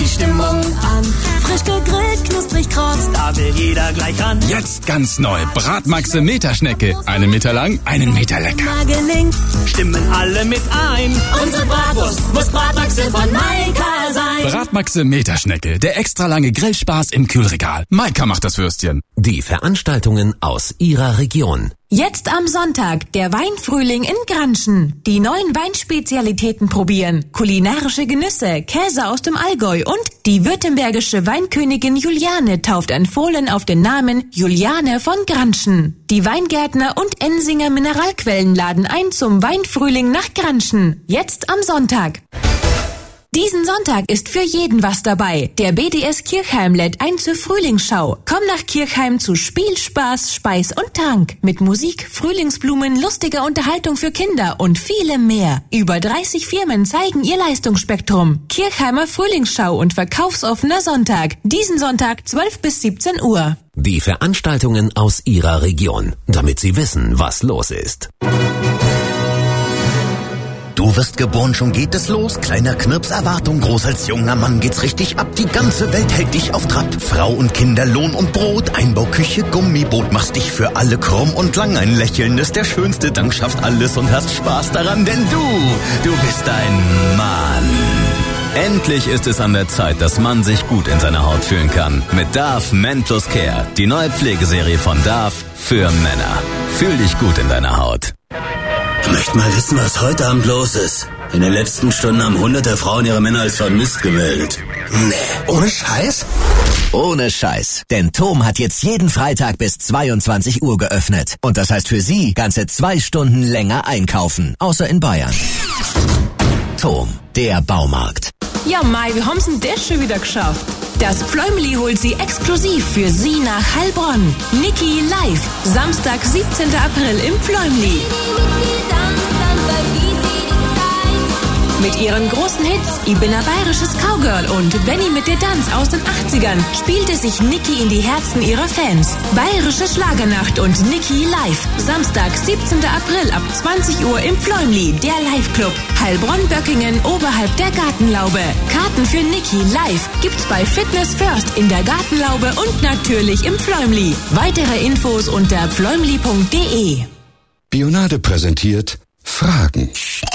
die Stimmung an. Frisch gegrillt, knusprig kross, da will jeder gleich ran. Jetzt ganz neu, Bratmaxe Meterschnecke. 1 Meter lang, 1 Meter lecker. Gelingt, stimmen alle mit ein. Unsere Bratwurst muss Bratmaxe von Maika sein. Bratmaxe Meterschnecke, der extra lange Grillspaß im Kühlregal. Maika macht das Würstchen. Die Veranstaltungen aus Ihrer Region. Jetzt am Sonntag der Weinfrühling in Granschen. Die neuen Weinspezialitäten probieren, kulinarische Genüsse, Käse aus dem Allgäu und die württembergische Weinkönigin Juliane tauft ein Fohlen auf den Namen Juliane von Granschen. Die Weingärtner und Ensinger Mineralquellen laden ein zum Weinfrühling nach Granschen. Jetzt am Sonntag. Diesen Sonntag ist für jeden was dabei. Der BDS Kirchheim lädt ein zur Frühlingsschau. Komm nach Kirchheim zu Spiel, Spaß, Speis und Trank. Mit Musik, Frühlingsblumen, lustiger Unterhaltung für Kinder und vielem mehr. Über 30 Firmen zeigen ihr Leistungsspektrum. Kirchheimer Frühlingsschau und verkaufsoffener Sonntag. Diesen Sonntag 12 bis 17 Uhr. Die Veranstaltungen aus Ihrer Region, damit Sie wissen, was los ist. Du wirst geboren, schon geht es los. Kleiner Knirps, Erwartung groß, als junger Mann geht's richtig ab. Die ganze Welt hält dich auf Trab. Frau und Kinder, Lohn und Brot, Einbauküche, Gummiboot. Machst dich für alle krumm und lang. Ein Lächeln ist der schönste Dank, schafft alles und hast Spaß daran. Denn du bist ein Mann. Endlich ist es an der Zeit, dass man sich gut in seiner Haut fühlen kann. Mit Dove Men Plus Care, die neue Pflegeserie von Dove für Männer. Fühl dich gut in deiner Haut. Ich möchte mal wissen, was heute Abend los ist. In den letzten Stunden haben hunderte Frauen ihre Männer als vermisst gemeldet. Nee, ohne Scheiß? Ohne Scheiß. Denn Tom hat jetzt jeden Freitag bis 22 Uhr geöffnet. Und das heißt für Sie ganze 2 Stunden länger einkaufen. Außer in Bayern. Tom, der Baumarkt. Ja, Mai, wir haben's denn das schon wieder geschafft. Das Pfläumli holt sie exklusiv für Sie nach Heilbronn. Niki live, Samstag, 17. April im Pfläumli. Mit ihren großen Hits, Ich bin ein bayerisches Cowgirl und Benny mit der Tanz aus den 80ern spielte sich Niki in die Herzen ihrer Fans. Bayerische Schlagernacht und Niki live. Samstag, 17. April ab 20 Uhr im Pfläumli, der Live-Club. Heilbronn-Böckingen oberhalb der Gartenlaube. Karten für Niki live gibt's bei Fitness First in der Gartenlaube und natürlich im Pfläumli. Weitere Infos unter pfläumli.de. Bionade präsentiert Fragen.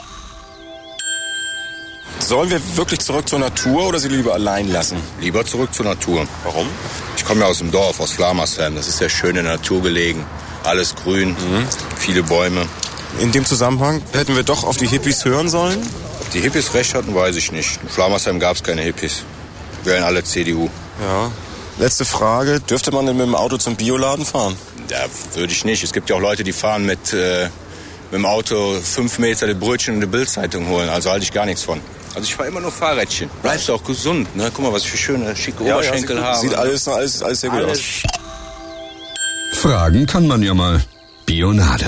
Sollen wir wirklich zurück zur Natur oder sie lieber allein lassen? Lieber zurück zur Natur. Warum? Ich komme ja aus dem Dorf, aus Flamersheim. Das ist sehr schön in der Natur gelegen. Alles grün, viele Bäume. In dem Zusammenhang hätten wir doch auf die Hippies hören sollen? Ob die Hippies recht hatten, weiß ich nicht. In Flamersheim gab es keine Hippies. Wir wählen alle CDU. Ja. Letzte Frage. Dürfte man denn mit dem Auto zum Bioladen fahren? Ja, würde ich nicht. Es gibt ja auch Leute, die fahren mit dem Auto 5 Meter die Brötchen und die Bildzeitung holen. Also halte ich gar nichts von. Also ich fahre immer nur Fahrrädchen. Bleibst du auch gesund, ne? Guck mal, was ich für schöne, schicke Oberschenkel habe. Sieht alles sehr gut aus. Fragen kann man ja mal. Bionade.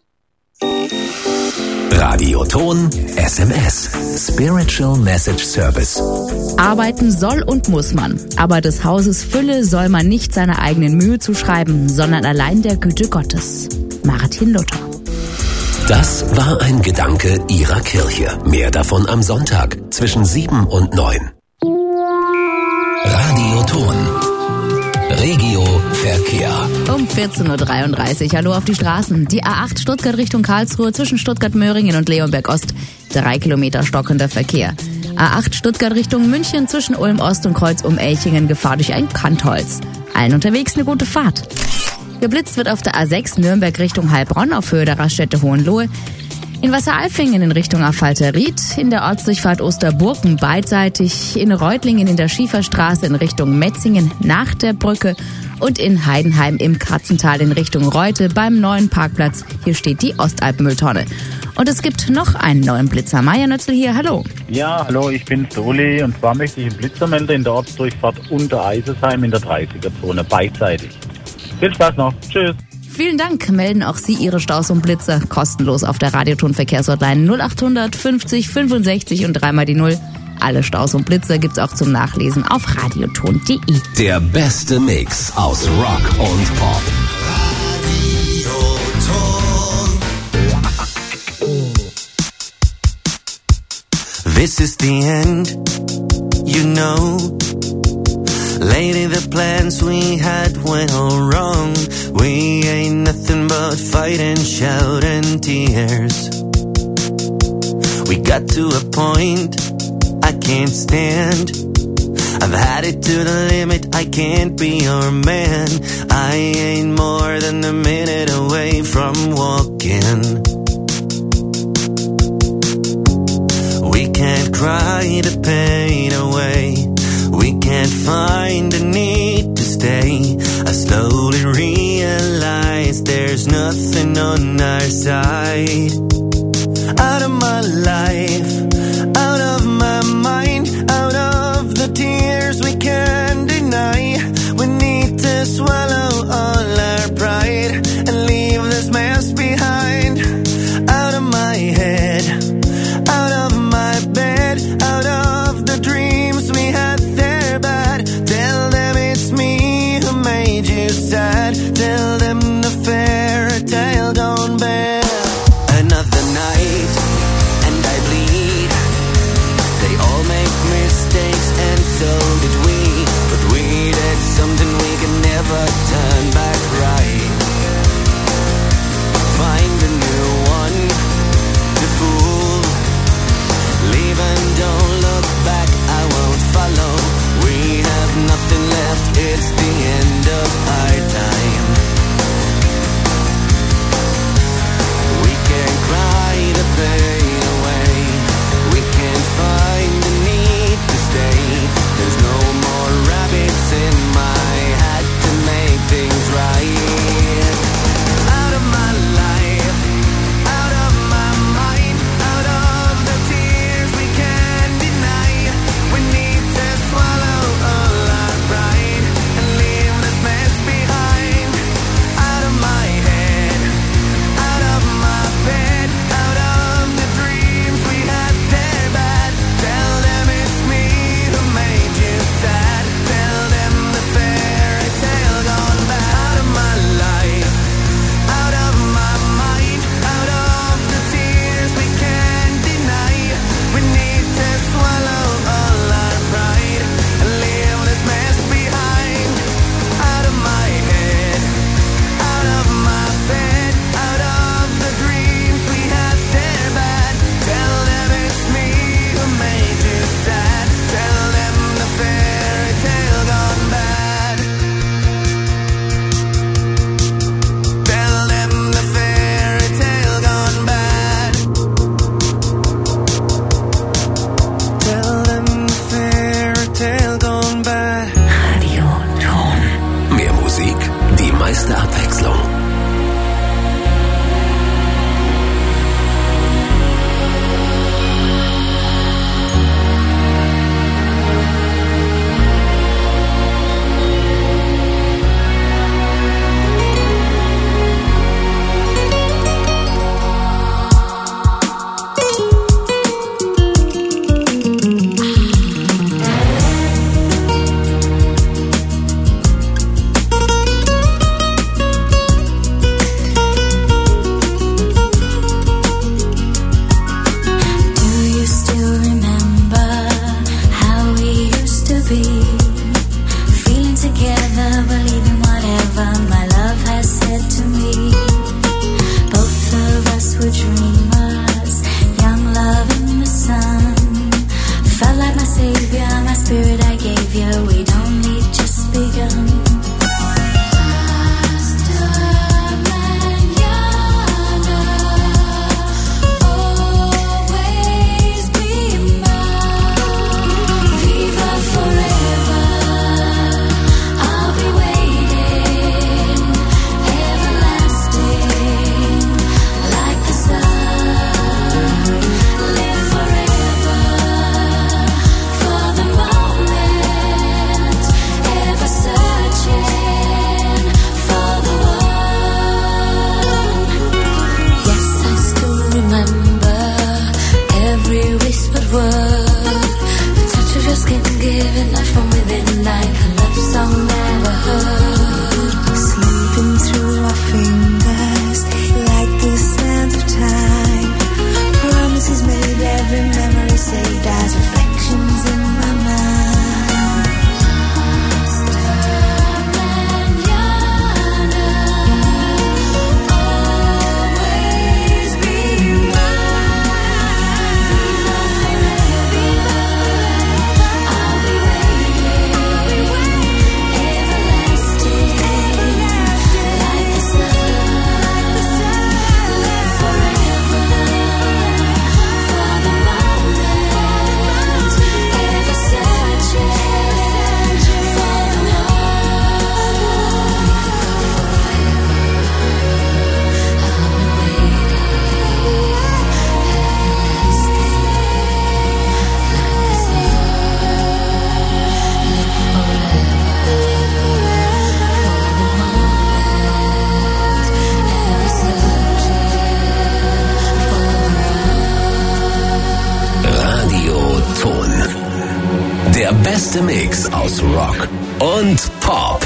Radioton SMS. Spiritual Message Service. Arbeiten soll und muss man. Aber des Hauses Fülle soll man nicht seiner eigenen Mühe zuschreiben, sondern allein der Güte Gottes. Martin Luther. Das war ein Gedanke Ihrer Kirche. Mehr davon am Sonntag zwischen 7 und 9. Radioton. Regio Verkehr. Um 14.33 Uhr. Hallo auf die Straßen. Die A8 Stuttgart Richtung Karlsruhe zwischen Stuttgart-Möhringen und Leonberg-Ost. 3 Kilometer stockender Verkehr. A8 Stuttgart Richtung München zwischen Ulm-Ost und Kreuz-um-Elchingen. Gefahr durch ein Kantholz. Allen unterwegs eine gute Fahrt. Geblitzt wird auf der A6 Nürnberg Richtung Heilbronn auf Höhe der Raststätte Hohenlohe. In Wasseralfingen in Richtung Affalter-Ried, in der Ortsdurchfahrt Osterburken beidseitig, in Reutlingen in der Schieferstraße in Richtung Metzingen nach der Brücke und in Heidenheim im Katzental in Richtung Reute beim neuen Parkplatz. Hier steht die Ostalpmülltonne. Und es gibt noch einen neuen Blitzer. Maja Nötzl hier, hallo. Ja, hallo, ich bin Uli und zwar möchte ich einen Blitzer melden in der Ortsdurchfahrt unter Eisesheim in der 30er-Zone beidseitig. Viel Spaß noch. Tschüss. Vielen Dank. Melden auch Sie Ihre Staus und Blitzer kostenlos auf der Radioton-Verkehrshotline 0800 50 65 und 3 mal die 0. Alle Staus und Blitzer gibt's auch zum Nachlesen auf radioton.de. Der beste Mix aus Rock und Pop. This is the end. you know. Lately the plans we had went all wrong. We ain't nothing but fighting, shouting, tears. We got to a point I can't stand. I've had it to the limit, I can't be your man. I ain't more than a minute away from walking. We can't cry the pain away. We can't find the need to stay. I slowly realize there's nothing on our side. Out of my life, out of my mind, out of the tears we can't deny. We need to swallow all our pride and leave this mess behind. Out of my head, out of my bed, out of the dreams we had there bad. Tell them it's me who made you sad. Tell them the fairy tale gone bad. Another night and I bleed. They all make mistakes and so did we. But we did something we can never turn back right. Find a new one to fool. Leave and don't look back, I won't follow. We have nothing left, it's the end of our time. We can cry the pain away. We can't find the need to stay. There's no more rabbits in my hat to make things right. Out of my life, out of my mind, out of the tears we can't deny. We need to swallow all our pride and leave this mess behind. Out of my head, out of my bed, out of the dreams we had there bad. Tell them it's me who made you sad. Tell them the fairy tale gone bad. Out of my life, out of my mind, out of the tears we can't deny. We need to swallow all our pride and leave this mess behind. Out of my head, out of my bed, out of the dreams we had there bad. Tell them it's me who made you sad. Tell them the fairy tale gone bad. Tell them the fairy tale gone bad. Tell them the fairy tale gone bad. Radio Tom. Mehr Musik, die meiste Abwechslung. Do you still remember how we used to be? Feeling together, believing whatever my love has said to me. Both of us were dreamers, young love in the sun. Felt like my savior, my spirit I gave you. We'd only just begun. Saved as reflections in my mind. beste Mix aus Rock und Pop.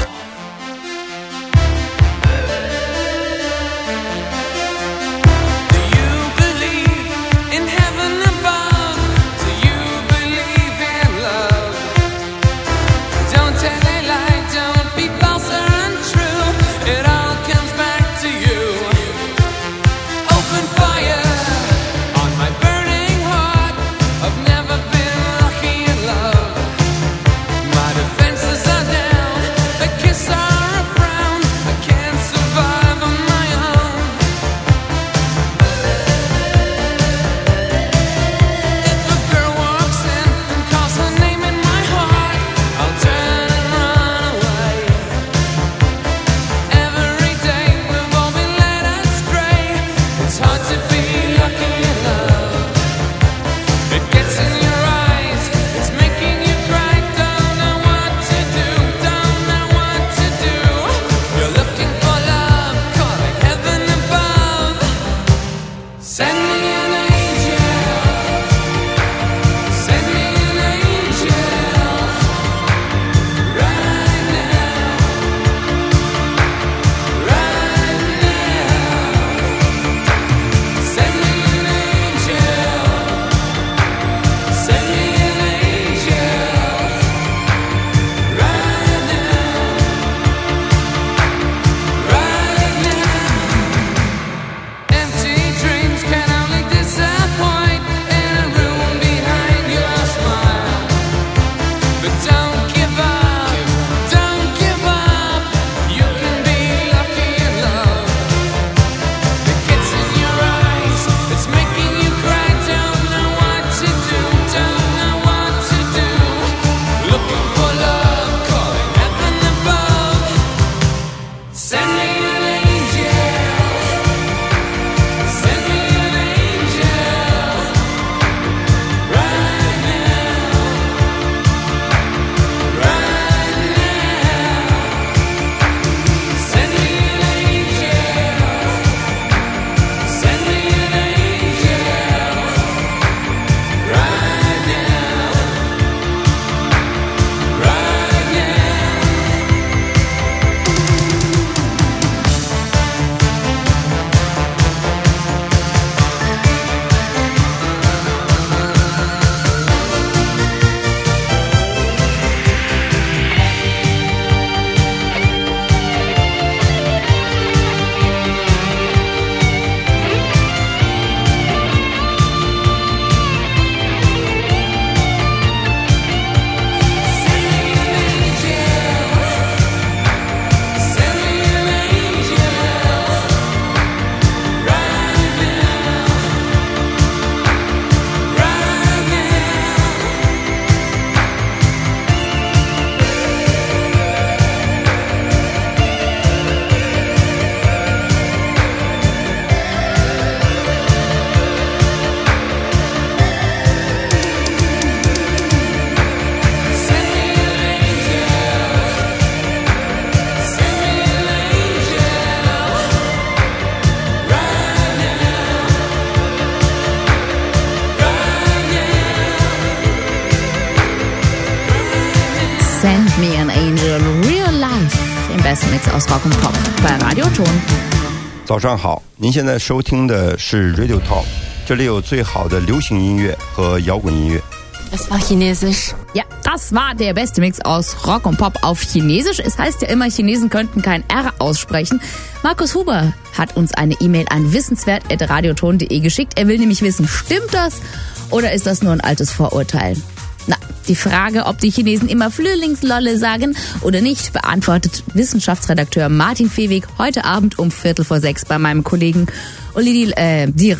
Send Me an Angel, Real Life im besten Mix aus Rock und Pop bei Radio Ton. 早上好，您现在收听的是 Radio Talk， 这里有最好的流行音乐和摇滚音乐。 Es war Chinesisch. Ja, das war der beste Mix aus Rock und Pop auf Chinesisch. Es heißt ja immer, Chinesen könnten kein R aussprechen. Markus Huber hat uns eine E-Mail an wissenswert@radioton.de geschickt. Er will nämlich wissen, stimmt das oder ist das nur ein altes Vorurteil? Na, die Frage, ob die Chinesen immer Flühlingslolle sagen oder nicht, beantwortet Wissenschaftsredakteur Martin Fehweg heute Abend um 5:45 bei meinem Kollegen Olidil Dir.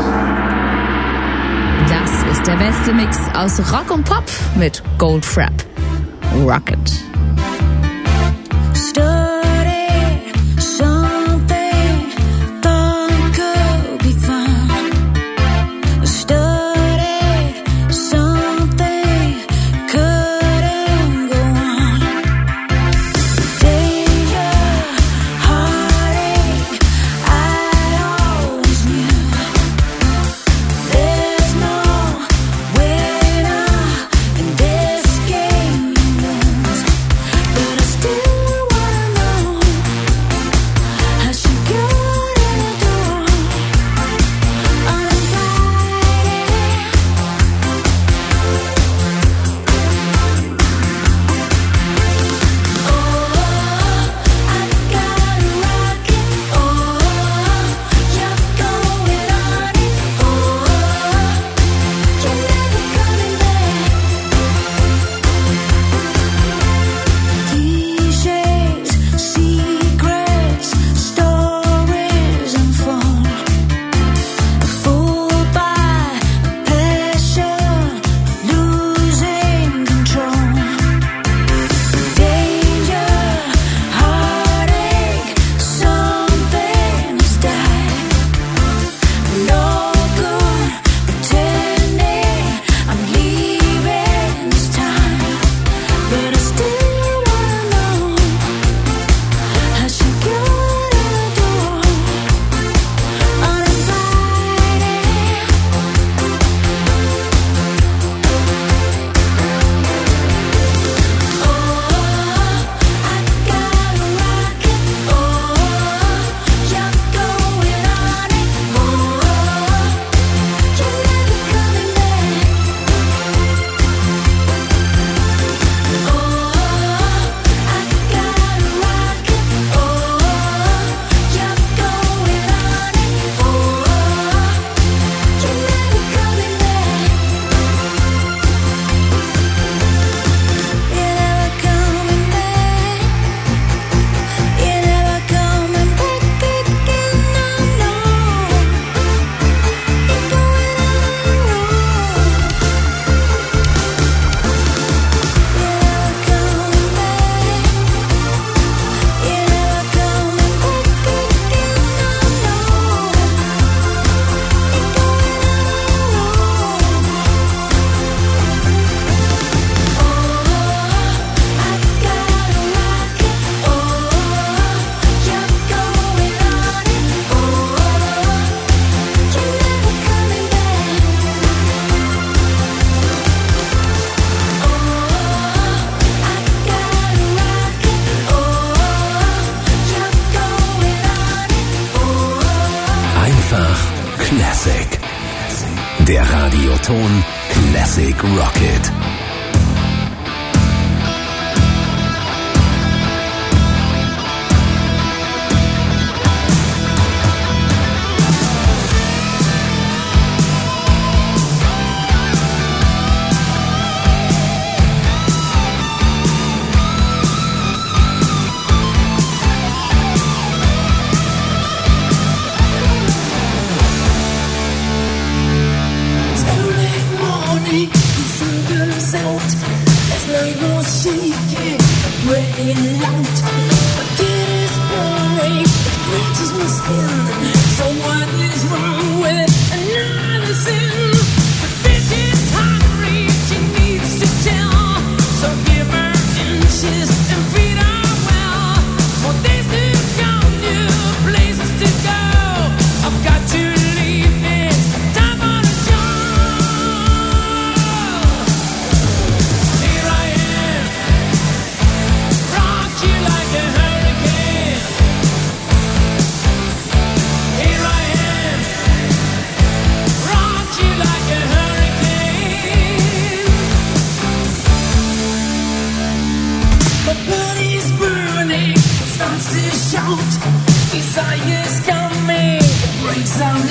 Das ist der beste Mix aus Rock und Pop mit Goldfrapp. Rocket. Game but I still wanna know how she got in the door uninvited. Oh, I gotta rock it. Oh, you're going on it. Oh, you're never coming back. Einfach Classic. Der Radioton Classic Rocket. It's early morning, the sun goes out. There's no more shaking, breaking out. My kid is boring, it breaches my skin. So what is wrong with another sin? The bitch is hungry, she needs to tell. So give her inches and feed her well. More days to come, new places to go. I've got to leave this time on a Here I am, rock you like a hurricane. Here I am, rock you like a hurricane. My body's burning, starts to shout. Desire's coming, breaks out.